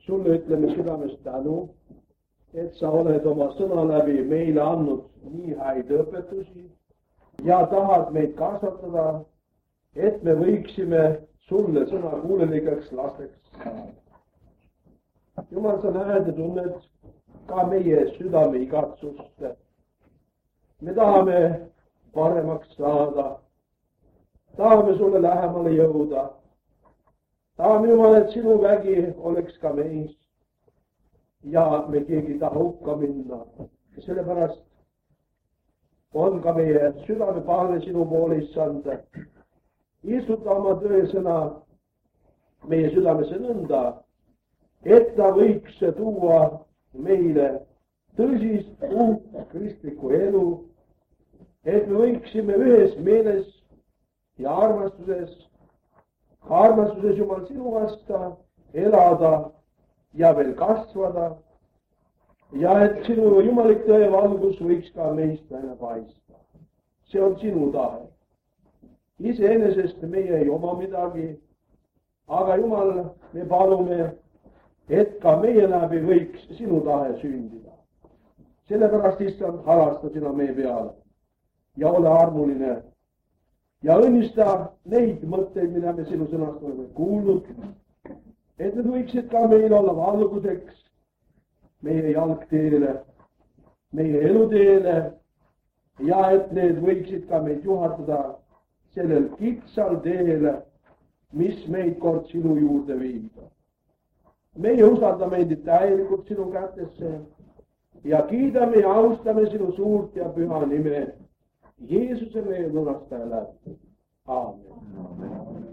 sulle ütleme südamest tänu, et sa oled oma sõna läbi meile andnud nii häid õpetusi ja tahad meid kasvatada, et me võiksime sulle sõna kuulelikeks lasteks saada. Jumal, sa näed ja tunned ka meie südame igatsust. Me tahame paremaks saada, tahame sulle lähemale jõuda. Tahame, Jumal, et sinu vägi oleks ka meis ja me keegi ei taha hukka minna. Sellepärast on ka meie südame palve sinu poole, issand. Istuta oma tõesõna meie südamesse nõnda, et ta võiks tuua meile tõsist uut kristlikku elu, et me võiksime ühes meeles ja armastuses, Jumal, sinu vasta elada ja veel kasvada ja et sinu jumalik tõe valgus võiks ka meist välja paista. See on sinu tahe. Iseenesest meie ei oma midagi, aga Jumal, me palume, et ka meie läbi võiks sinu tahe sündida. Sellepärast, issand, halasta sina meie peale ja ole armuline ja õnnista neid mõtteid, mida me sinu sõnast oleme kuulnud, et need võiksid ka meil olla valguseks meie jalgteele, meie eluteele ja et need võiksid ka meid juhatada sellel kitsal teele, mis meid kord sinu juurde viib. Meie usaldame endid täielikult sinu kätesse ja kiidame ja austame sinu suurt ja püha nime Jeesuse meie lunastaja läbi. Aamen.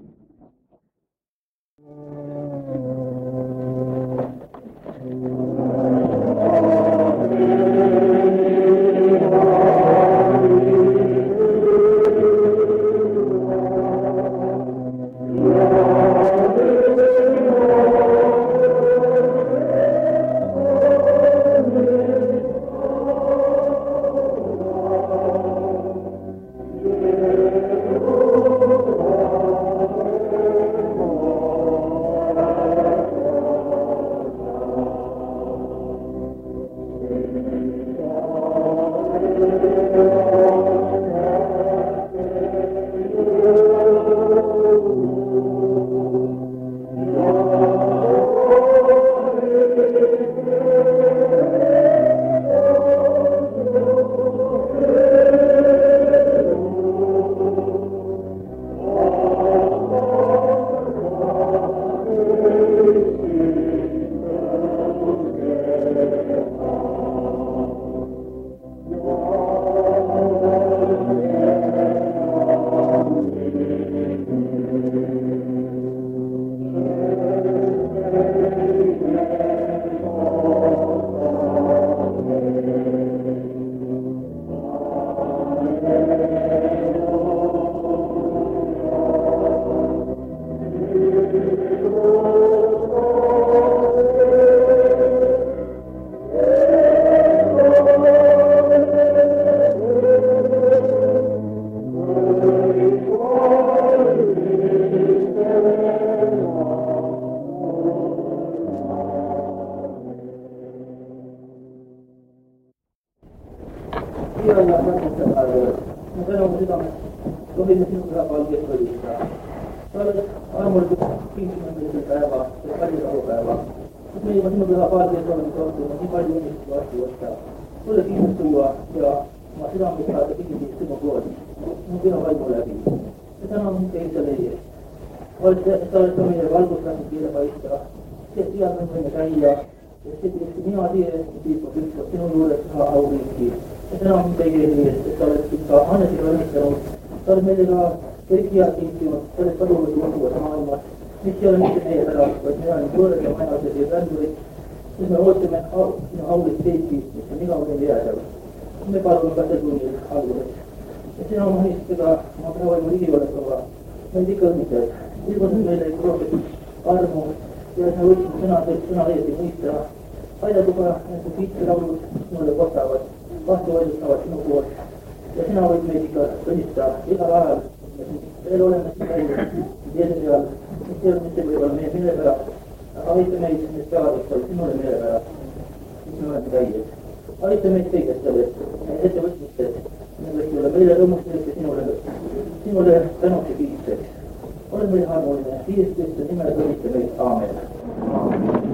Auta meitä sinne saatossa, sinulle mielellä. Sinulle kädet. Auta meitä tekestävät. Että võtmistele. Meille rõõmustelete sinulle tänuksi kiitteeksi. Ole meille armollinen. Jeesuksen nimellä todiste meitä. Aamen.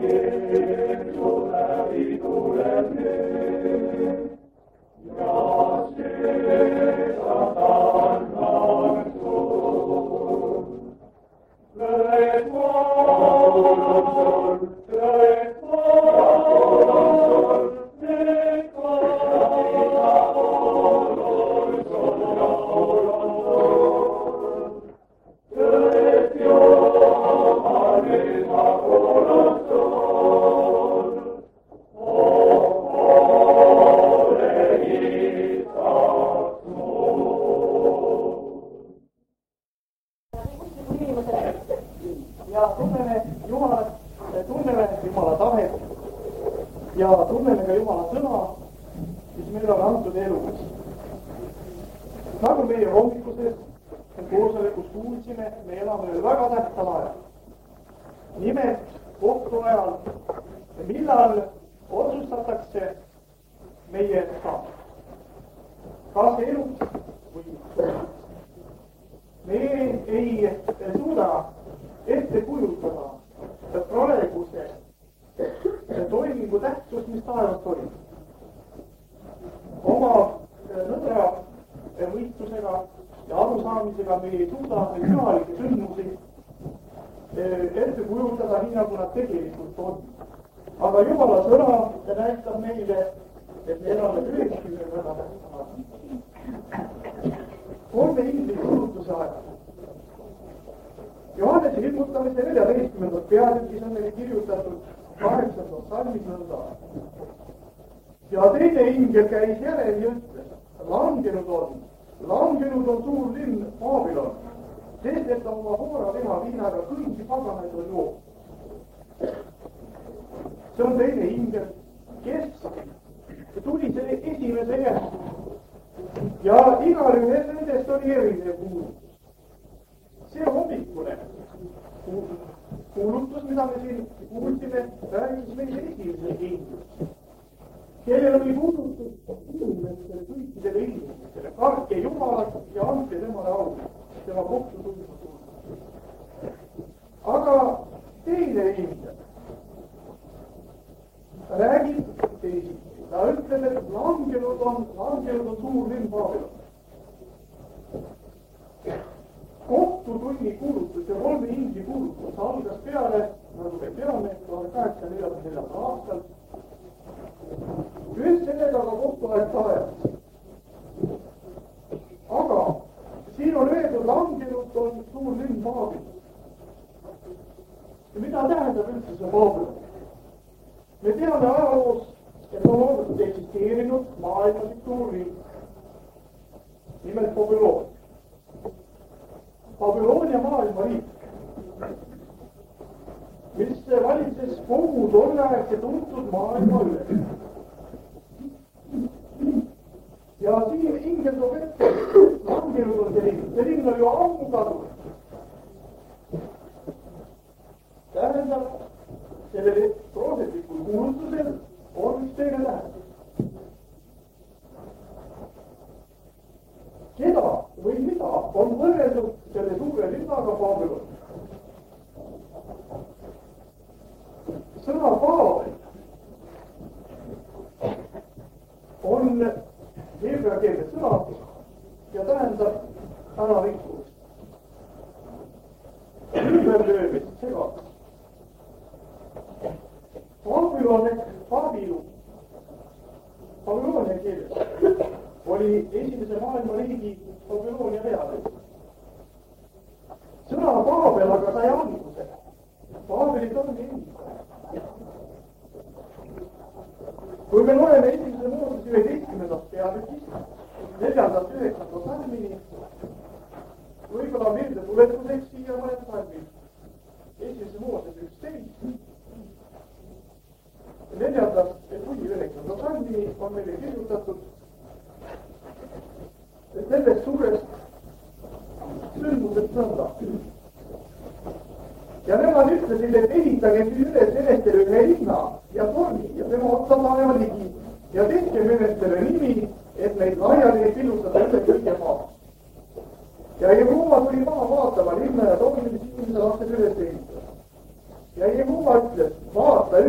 Ja Jehova ütles, vaata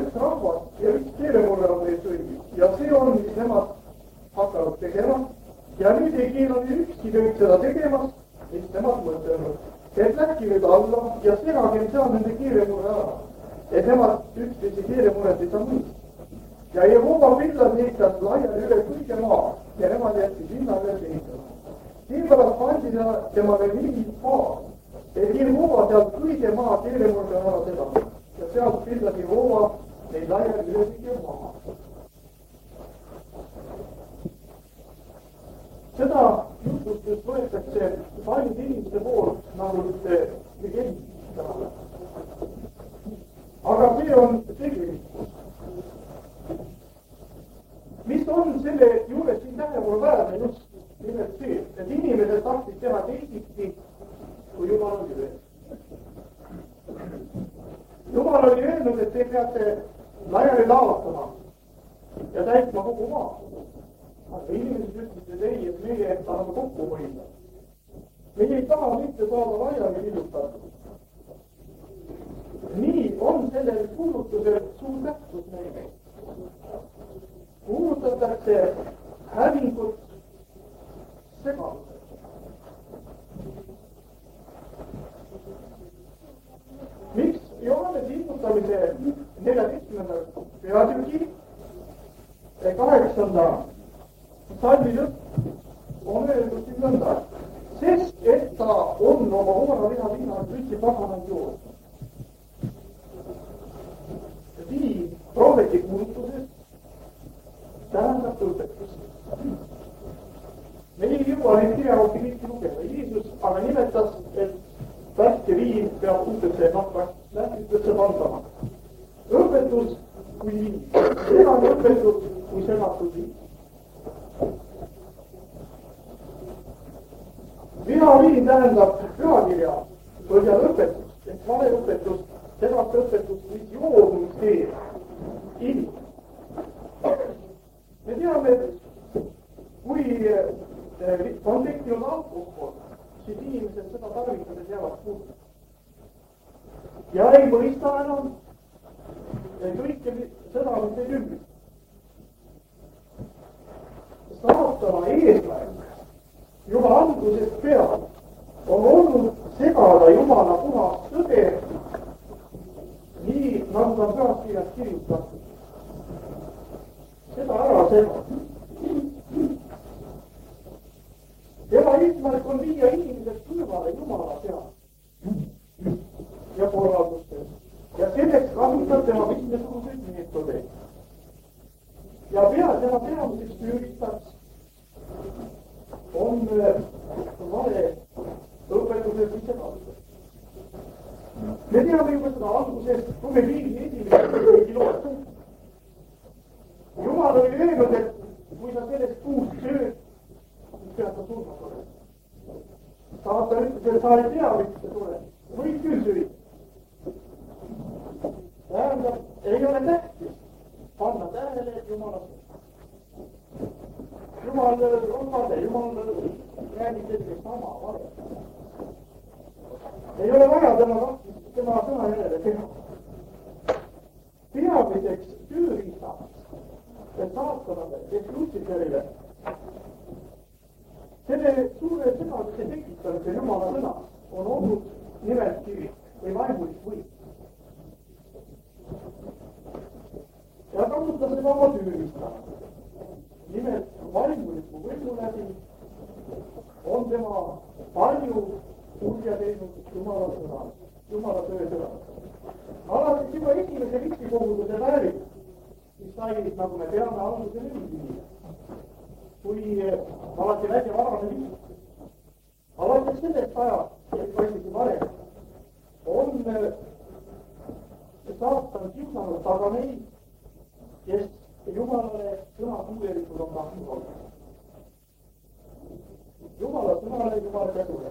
keelemuret ei saa mõista. Ja Jehova pillad heitas laiali üle kõige maa ja nemad jättis linna üles ehitama. Seepärast pandi temale nimi maa, et Jehova sealt kõige maa keelemurde ära seda. Ja sealt pillas Jehova neid laiali üle kõige maa. Seda jutustust võetakse paljud inimeste poolt nagu legend. Aga see on tegelikkus. Mis on selle juures siin tähelepanu väärne just nimelt see, et inimesed tahtsid teha teisiti, kui Jumal oli öelnud. Jumal oli öelnud, et te peate laiali laotama ja täitma kogu maa. Aga inimesed ütlesid, et ei, et meie tahame kokku hoida. Meie ei taha mitte saada laiali lillutatud. Nii on sellel kuulutusel suur tähtsus meile. Kuulutatakse hävingut segaduseks. Miks Johannese ilmutamise 14. peatüki 8. salmi lõpp on öeldud siin nõnda, sest et ta on oma omaraliha viinast üldse paganaid jood. Viin prohveti kuulutuses tähendab tõlbetust. Me ei jõua neid kirjaauki kõiki lugeda. Jeesus aga nimetas, et värske viin peab uutesse lähtitesse pandama. Õpetus kui viin. Segane õpetus kui segatud viin. Vihaviin tähendab pühakirja põhjal õpetust, et valeõpetust, segast õpetust, mis joodumist teeb ilm. Me teame, et kui on tekkinud alkohol, siis inimesed seda tarvitades jäävad puudu. Ja ei mõista enam kõike seda, mis neid ümber. Saatana eesmärk juba algusest peale on olnud segada Jumala puhast tõde, nii nagu ta pühakirjas kirjutatud. Seda ära segada. Tema eesmärk on viia inimesed kõrvale Jumala peale ja korraldustes. Ja selleks kasutab tema mitmesuguseid meetodeid. Ja tema peamiseks püüritaks on vale õpetused või segadused. Me teame juba seda algusest, kui me viigi esimesed loed. Jumal oli öelnud, et kui sa sellest puust sööd, siis pead sa surma tulema. Saatan ütles, et sa ei tea, miks sa tuled. Võid küll süüa. Tähendab, ei ole tähtis panna tähele, et Jumal on. Jumal on vale, Jumal räägib selline sama vale. Ei ole vaja tema sõna järele teha. Peamiseks tööriistaks, et saatanale, et Lutsiferile, selle suure segaduse tekitamise Jumala sõnas on olnud nimelt kirik või vaimulik võim. Ja kasutas seda oma tööriistaks. Nimelt vaimuliku võimu läbi on tema palju kurja teinud Jumala sõna, Jumala töö sõna. Alates juba esimese ristikoguduse päevil, mis sai, nagu me teame, alguse lühidini, kui alati välja varane viis. Alates sellest ajast, ja paisiti varem, on saatan kiusanud taga neid, kes Jumalale sõna kuulelikud on tahtnud olla. Jumala sõnale, Jumala käsule.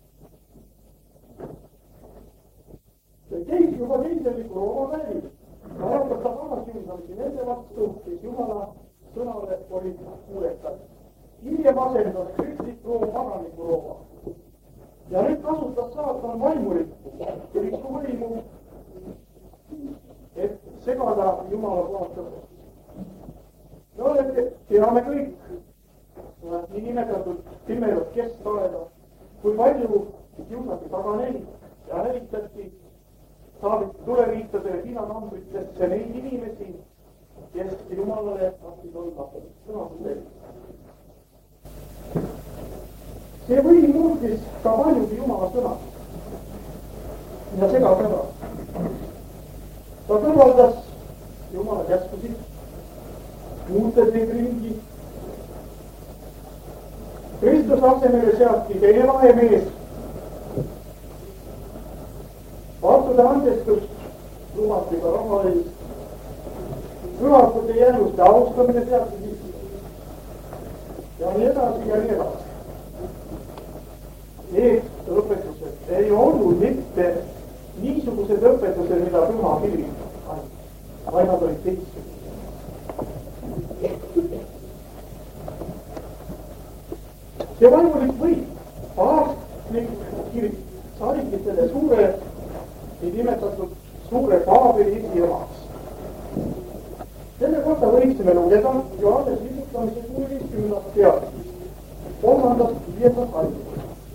Keis juba keiseliku Rooma päevil alatas ta tagasiusamisi nende vastu, kes Jumala sõnale olid kuulekad. Hiljem asendas kristlik Room paganiku Rooma. Ja nüüd kasutas saatan vaimulikku võimu, et segada Jumala puhast õpetust. No, teame kõik nii nimetatud pimedat keskaeda, kui palju kiusati taga neid ja hävitati Taavit tuleviitade ja Tiina Tamm ütles neid inimesi, kes Jumalale tahtsid olla sõnastusel. See võim muutis ka paljugi Jumala sõna ja segas ära. Ta kõrvaldas Jumala käskusid, muutes neid ringi. Kristuse asemele seati teine vahemees. Vastuse andestust lubati ka raha eest. Pühakute jäänuste austamine seati sisse. Ja nii edasi ja nii edasi. Need õpetused ei olnud mitte niisugused õpetused, mida püha kiri andis, vaid nad olid teised. See vaimulik võim, paavstlik kirik, sarigi selle suure, nii nimetatud suure Paabeli esiemaks. Selle kohta võiksime lugeda Johannes Vihutamise 16. peatükist, 3.–5. salmist.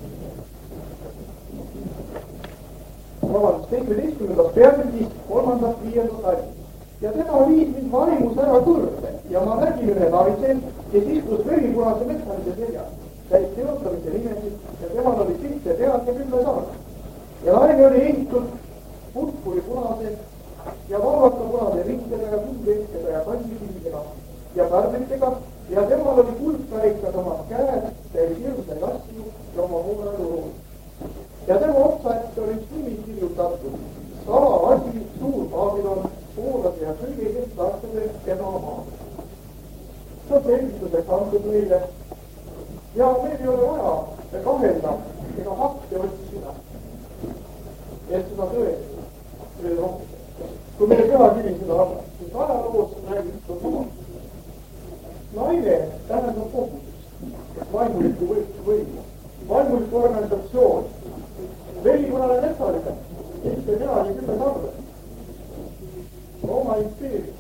17. peatükist, 3.–5. salmist. Ja tema viis mind vaimus ära kõrve ja ma nägin ühe naise, kes istus veripunase metsalise seljas, täis teotamise nimesid ja temal oli 7 pead ja 10 sarna. Ja naine oli ehitud purpuri punase ja vabaka punase rinkidega ja kuldvehkega ja kandikividega ja pärmitega ja temal oli kuldpärikas oma käed täis hirmsaid asju ja oma hoone turul. Ja tema otsaett oli nimi kirjutatud, salav asi, suur Baabilon, poolase ja kõige kestlaastele tema maa. See on selgituseks antud meile ja meil ei ole vaja kahelda ega fakte otsida, et seda tõesti veel rohkem. Kui meil pühakiri seda annab, siis ajaloos räägib seda sama. Naine tähendab kogudust, vaimulikku võimu, vaimulikku organisatsioon, veripunane metsaline, mitte peagi 10 sarve, Rooma impeerium.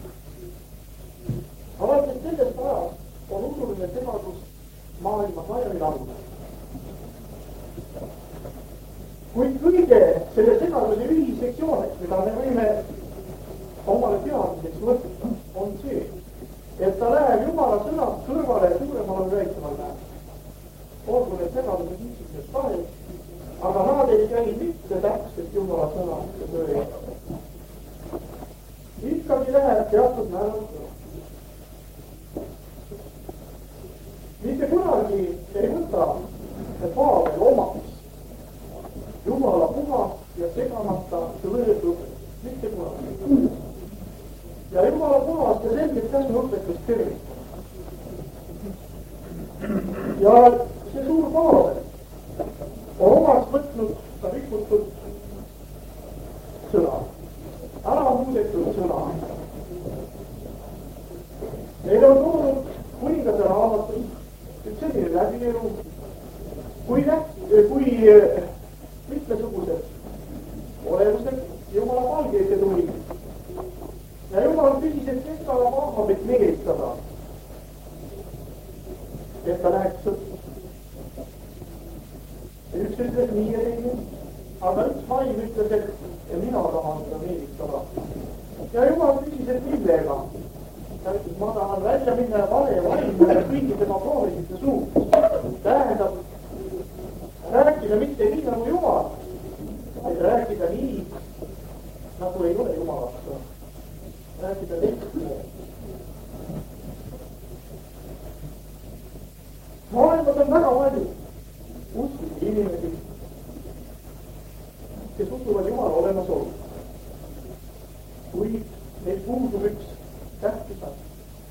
Alates sellest ajast on usuline segadus maailmas laiali langenud. Kuid kõige selle segaduse ühissektsiooneks, mida me võime omale teadmiseks võtta, on see, et ta läheb Jumala sõnast kõrvale suuremal või väiksemal näol. Olgu need segadused niisugused tahes, aga nad ei käi mitte täpselt Jumala sõna ja töö eest. Ikkagi läheb teatud määral kõrval. Mitte kunagi ei võta Paabel omaks Jumala puhast ja segamata tõeõpetust. Mitte kunagi. Ja Jumala puhast ja selgelt käsuõpetust tervitab. Ja see suur Paabel on omaks võtnud ka rikutud sõna. Ära muudetud sõna. Meil on tulnud kuningate raamatus üks selline läbielu, kui mitmesugused olevused Jumala palgeid tuli. Ja Jumal küsis, et kes ta Ahabit meelitada, et ta läheks sõtta. Üks ütles nii ja teine, aga üks vaim ütles, et mina tahan seda meelitada. Ja Jumal küsis, et millega. Ta ütles, ma tahan välja minna ja vale vaim ja kõigi tema proovisite suud. Tähendab, rääkida mitte nii nagu Jumal, vaid rääkida nii, nagu ei ole Jumalast. Rääkida teistmoodi. Maailmas on väga palju uskusid inimesi, kes usuvad Jumala olemasolu. Kuid neil puudub üks tähtis asi.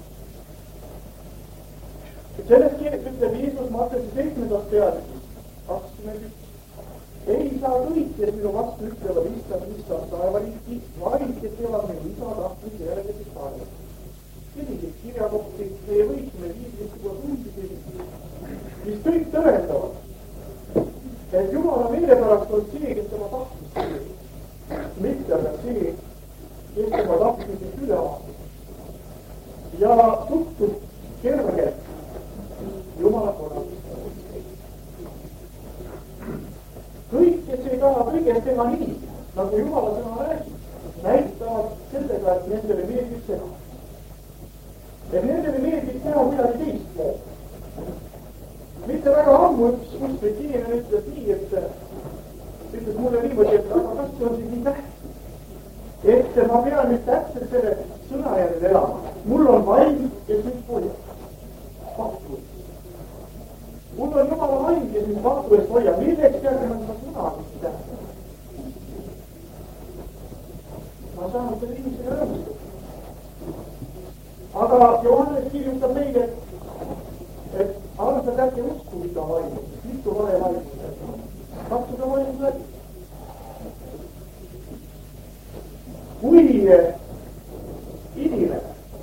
Sellest ütleb Jeesus Markuse 7. peatükis 21. Ei saa kõik, kes minu vastu ütlevad issand taevariiki, vaid kes teevad minu isa tahtmise järele, kes taevas. Selliseid kirjakohti meie võiksime viislikuga tundida, mis kõik tõendavad, et Jumala meelepärast on see, kes tema tahtmist teeb, mitte aga see, kes tema tahtmisest üle vaatab ja suhtub kergelt Jumala korraldust. Kõik, kes ei taha kõigest teha nii, nagu Jumala sõna räägib, segada. et nendele meeldib teha midagi teistmoodi. mitte väga ammu üks usklik inimene ütles nii, ütles mulle niimoodi, et aga kas see on siis nii tähtis, et ma pean nüüd täpselt selle sõna järel elama. mul on vaim, kes mind hoiab. Pakku. mul on jumala vaim, kes mind pakku eest hoiab. milleks peaks ma seda sõna nüüd tähendama? ma saan selle inimesega rõõmustada. aga Johannes kirjutab meile, et arvestad äkki usku, mida vaimu, mitu vale vaimu. katsuda vaimu läbi. kui inimene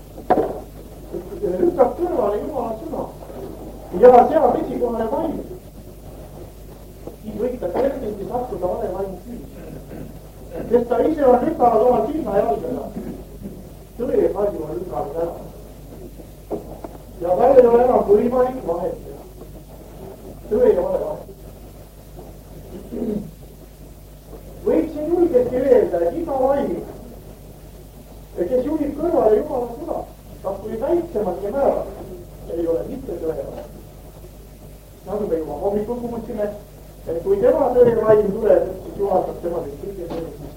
lükkab kõrvale Jumala sõna ja seab esikohale vaimu, siis võib ta kergesti sattuda vale vaimu süüdi. sest ta ise on lükanud oma silma jalgada. tõe palju on lükanud ära. ja välja ei ole enam võimalik vahet teha. tõe ei ole vahet. võiksin julgesti öelda, et iga vaim, kes juhib kõrvale Jumala sõna, kas kui väiksematki määral, ei ole mitte tõe vaim. nagu me juba hommikul kuulsime, et kui tema tõe vaim tuleb, siis juhatab tema neid kõige tõe sisse.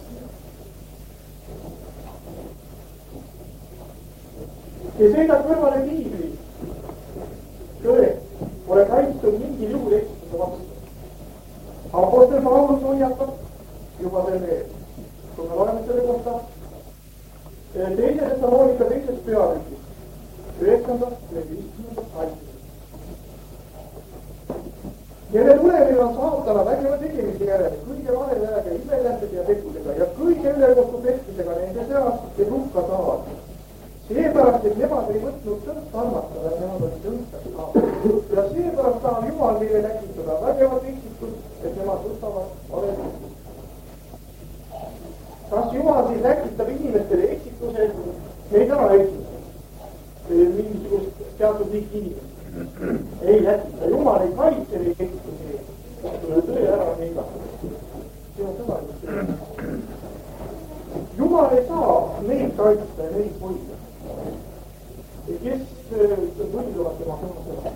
ja sõidab kõrvale piibli. tõe pole kaitstud mingil juhul eksituse vastu. Apostel Paulus hoiatab juba selle ees. kui me loeme selle kohta teise Thessaloonika teisest peatükist 9-15 aitest. kelle tulemine on saatana vägeva tegemise järele, kõige vaheväega, imeländede ja tekkudega ja kõige ülekohtu petmisega nende seas, kes hukka saavad. seepärast, et nemad ei võtnud tõtt armastada, et nemad olid tõnstaks saanud. ja seepärast tahab Jumal meile näkitada vägevat eksitust, et nemad võtavad valetust. kas Jumal siis näkitab inimestele eksituse, ei taha eksitust? mingisugust teatud liiki inimest. ei näkita, Jumal ei kaitse neid eksituse eest. tule tõe ära neile. see on tavaliselt. Jumal ei saa neid kaitsta ja neid hoida. kes võidavad tema sõna.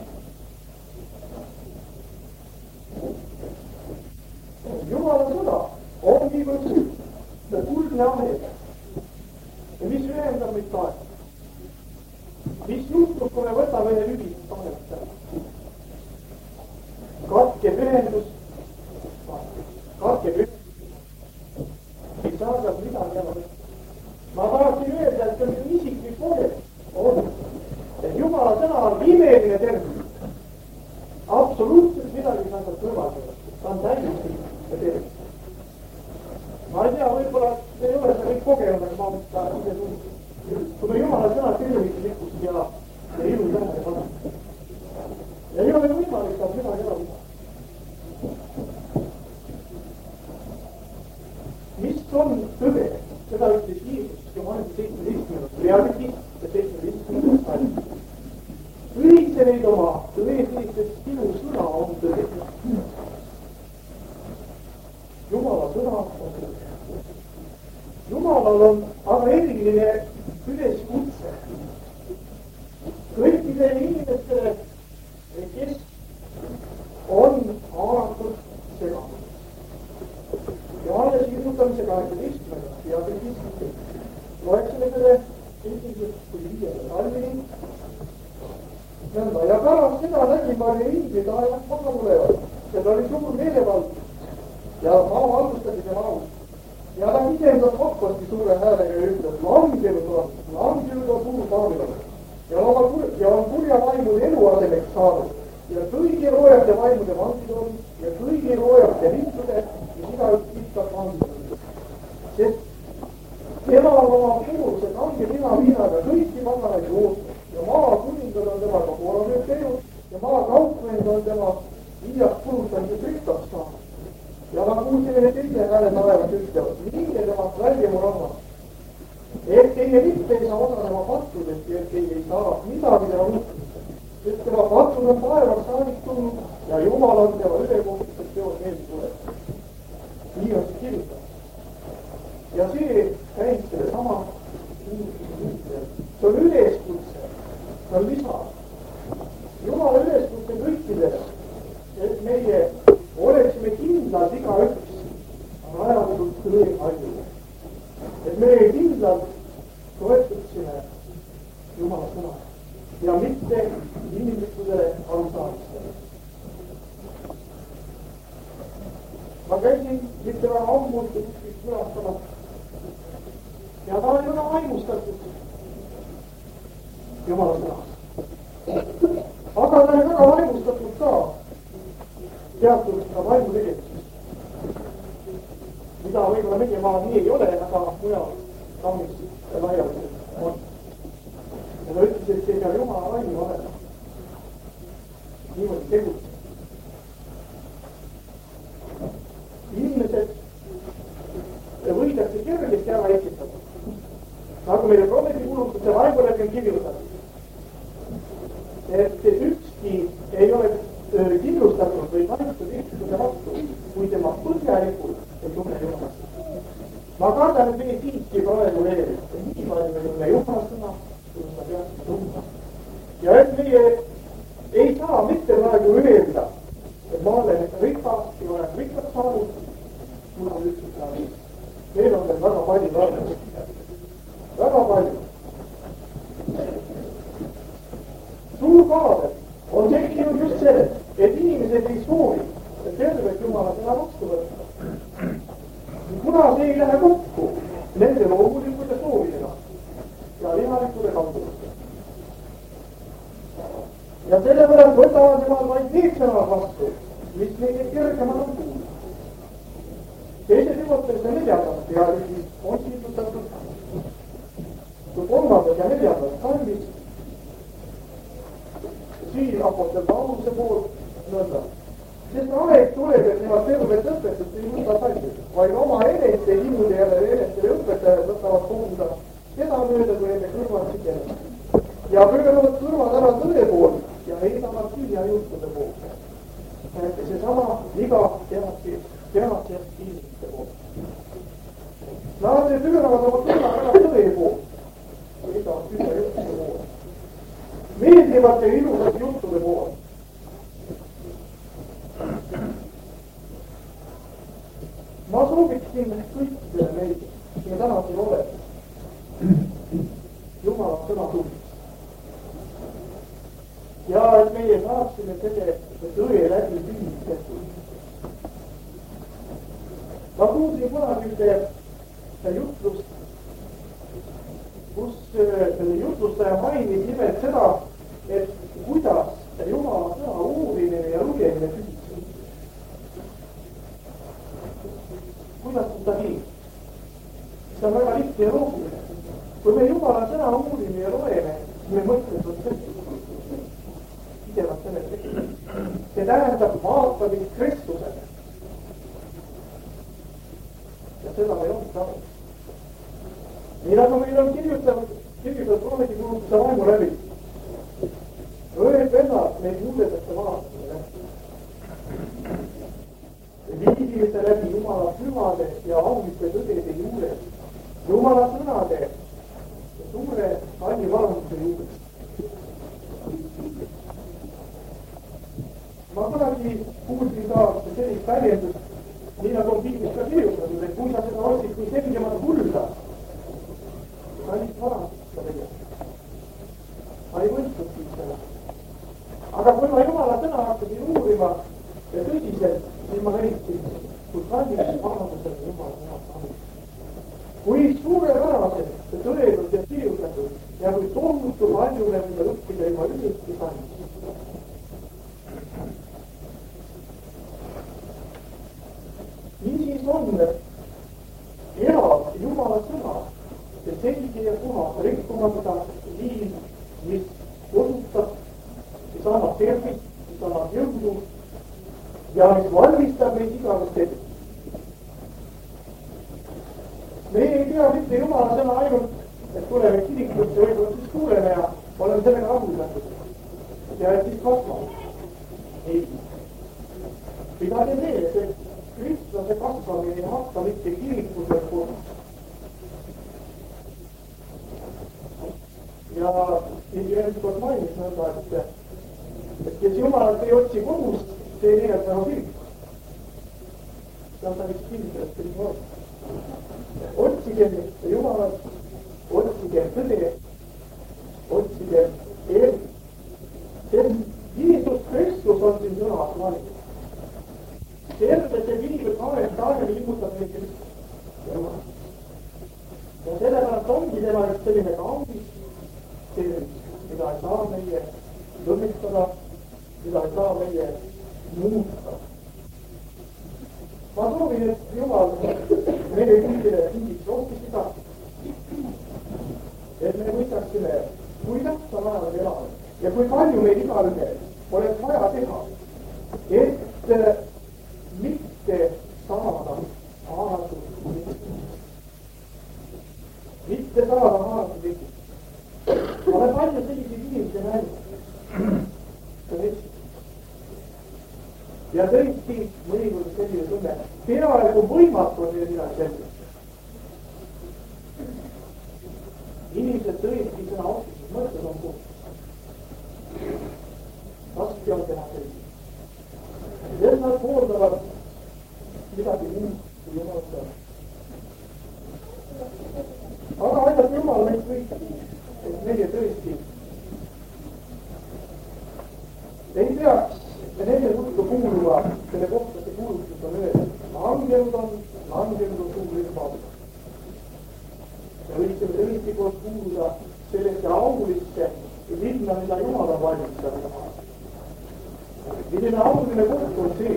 Jumala sõna ongi kuldne ahel. ja mis ühendab meid taevas? mis juhtub, kui me võtame ühe lühikest taevast ära? katkeb ühendus. ei saa sealt midagi ära võtta. ma tahaksin öelda, et see on isiklik kogemus. on. et Jumala sõna on imeline termin. absoluutselt midagi ei saa sealt kõrvaldada. ta on täiesti termin. ma ei tea, võib-olla ei ole seda kõik kogenud, aga ma mõtlen seda ise tundnud. kui me Jumala sõna terviklikkust ja ilu tähele paneme. ei ole võimalik sealt midagi ära võtta. mis on tõde? seda ütles Jeesus Johannese 17. peatükis ja 17. ajal. õitse neid oma tõe sees, sest sinu sõna on tõde. Jumala sõna on tõde. Jumalal on aga eriline üleskutse kõikidele inimestele, kes on haaratud segama. Johannese kirjutamise 18. peatükis loeksime selle 1-5 salmini. ja pärast seda nägin ma ringi taevas maha tulevad. see oli suur meelevald ja maa valgustati tema aust. ja ta isendas vappasti suure häälega ja ütles, langenud on suur Baabilon ja on kurja vaimude eluasemeks saanud ja kõigi roojate vaimude vangitoon ja kõigi roojate lindude, mis igaüks viskab vangitoon. sest tema on oma puuruse kange lihaviinaga kõiki paganaid joosnud ja maa kuningad on temaga kooramised teinud ja maa kaupmehed on tema viiast kulutamisest rikkaks saanud. ja ma kuulsin ühe teise hääle taevas ütlevad, minge temast välja mu rahvas, et teie mitte ei saa osa tema pattudest ja et teie ei saa midagi tema muutmist, sest tema patud on taevaks saadik tulnud ja Jumal on tema ülekohtused teod meelde tulevad. nii on see kirjutatud. ja see käib selle sama see on üleskutse, see on lisa. Jumala üleskutse kõikidele, et meie oleksime kindlad igaüks rajalikult tõe ajuga. Et meie kindlalt toetaksime Jumala sõna ja mitte inimlikkusele arusaamistele. Ma käisin mitte väga ammu kuskil külastamas ja ta oli väga vaimustatud Jumala sõnast. Aga ta oli väga vaimustatud ka teatud ka vaimu tegemisest, mida võib-olla meie maal nii ei ole, aga mujal kaunis laialiselt on. Ja ta ütles, et see peab Jumala vaimu olema. Niimoodi tegutseb. Inimesed võidakse kergesti ära eksitada. Nagu meile prohvetikuulutuse vaimulegi on kirjutatud, et ükski ei ole kindlustatud või kaitstud eksituse vastu, kui tema põhjalikult ei tunne Jumalast. Ma kardan, et meie siiski praegu veel, et nii palju ei tunne Jumalast sõna, kui ta peaks tundma. Ja et meie ei saa mitte praegu öelda, et ma olen rikas ja olen rikas saanud, mul on üksus ka viis. Meil on veel väga palju tarvis. Väga palju. Suur kaadel on tekkinud just see, et inimesed ei soovi tervet Jumala sõna vastu võtta. Kuna see ei lähe kokku nende loomulikkuse soovidega ja lihalikkude kalduvusega. Ja sellepärast võtavad Jumal vaid need sõnad vastu, mis neile kergemad on kuulda. Teise Timoteuse 4. pealegi on siitutatud kui 3. ja 4. salmis siin apostel Pauluse poolt nõnda. Sest aeg tuleb, et nemad tervet õpetust ei võta palju, vaid oma eneste himude ja eneste õpetajad võtavad koguda seda mööda, kui enne kõrvasid jälle. Ja pööravad kõrvad ära tõe poolt ja heidavad tühja juttude poolt. Seesama viga tehakse inimeste poolt. Nad pööravad oma kõrvad ära tõe poolt ja heidavad tühja juttude poolt. Meeldivate ilusate juttude poolt. Ma sooviksin kõikidele meid ja täna siin oled Jumala sõna tundis. Ja et meie saaksime selle tõe läbi viimised. Ma kuulsin kunagi ühte jutlust, kus jutlustaja mainis nimelt seda, et kuidas Jumala sõna uurimine ja lugemine püsib. Kuidas seda viib? See on väga lihtne ja loogiline. Kui me Jumala sõna uurime ja loeme, siis me mõtleme pidevalt selle teksti. See tähendab vaatamist Kristusele. Ja seda me ei olnud aru. Nii nagu meil on kirjutatud prohvetikuulutuse vaimu läbi. Õed vennad neid muudetesse vaatamine läbi. Viidimise läbi Jumala pühade ja auliste tõdede juures. Jumala sõnade ja suure kalli varanduse juures. Ma kunagi kuulsin ka sellist väljendust, nii nagu on piiblis ka kirjutatud, et kui sa seda otsid kui selgemat kulda, kallis varandust ka tegelikult. Ma ei võistnud siis seda. Aga kui ma Jumala sõna hakkasin uurima ja tõsiselt, siis ma leidsin, kui kallis varandusele Jumala sõna saanud. Kui suurepärased see tõenud ja kirjutatud ja kui tohutu paljule, mida õppida juba üldse saanud. Niisiis on elav Jumala sõna ja selge ja puhas rikkumata liin, mis osutab, mis annab tervist, mis annab jõudu ja mis valmistab meid igavest edu. Me ei tea mitte Jumala sõna ainult, et tuleme kirikusse võib-olla siis kuuleme ja oleme sellega rahuldatud ja et siis kasvame. Ei. Pidage meeles, et kristlase kasvamine ei hakka mitte kirikusel kohal. ja keegi veel kord mainis nõnda, et kes Jumalat ei otsi kodus, see ei leiab nagu kirikus. See on ta üks kindlasti niimoodi. Otsige Jumalat, otsige tõde, otsige elu. Sest Jeesus Kristus on siin sõnas valinud. Terve see viinud aeg liigutab meid Kristus. Ja sellepärast ongi tema üks selline kaunis tervis, mida ei saa meie lõmmistada, mida ei saa meie muuta. Ma soovin, et Jumal meile kõigile hingiks rohkem seda, et me mõistaksime, kui tähtsam ajal me elame ja kui palju meil igalühel oleks vaja teha, et mitte saada haaratud Kristus. Mitte saada haaratud Kristus. Ma olen palju selliseid inimesi näinud. Ja tõesti mõnikord selline tunne, peaaegu võimatu on neile midagi selline. Inimesed tõesti sõna otsuses mõttes on puhul. Raske on teha selline. Sest nad pooldavad midagi muud kui Jumalat teha. Aga aidab Jumal meid kõiki, et meie tõesti ei peaks ja nende juttu kuuluva, selle kohta see kuulutus on öeldud. Langenud on suur ilmaus. Ja võiksime tõesti koos kuuluda sellesse aulisse linna, mida Jumal on valmistanud. Milline auline koht on see?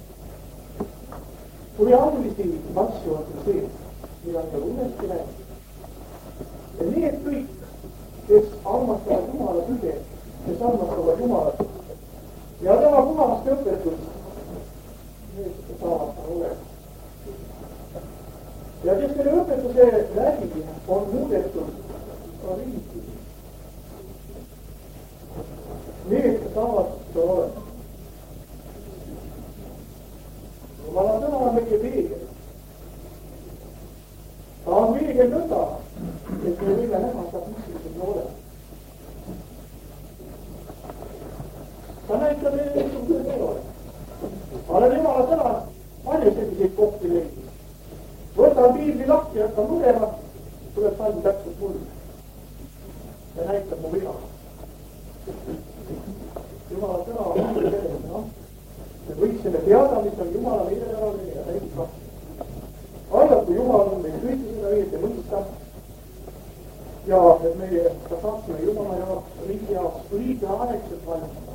Kui aulisi asju on see, mida me uuesti näeme. Ja need kõik, kes armastavad Jumala tõde, kes armastavad Jumalat, ja tema puhast õpetus, need saavad ta olema. Ja kes selle õpetuse läbi on muudetud ka riigi. Need saavad ta olema. Jumala sõna on meie peegel. Ta on peegel nõnda, et me võime näha seda kuskilt olema. Ta näitab meile niisugune veel olema. Olen Jumala sõna palju selliseid kohti leidnud. Võtan piibli lahti ja hakkan lugema, tuleb palju täpselt mulle. Ja näitab mu viga. Jumala sõna on selline, noh. Me võiksime teada, mis on Jumala meeleraline ja täitsa. Aidatu Jumal on meil kõiki seda õieti mõista. Ja et meie ka saaksime Jumala jaoks, riigi jaoks õige aegselt valmistada.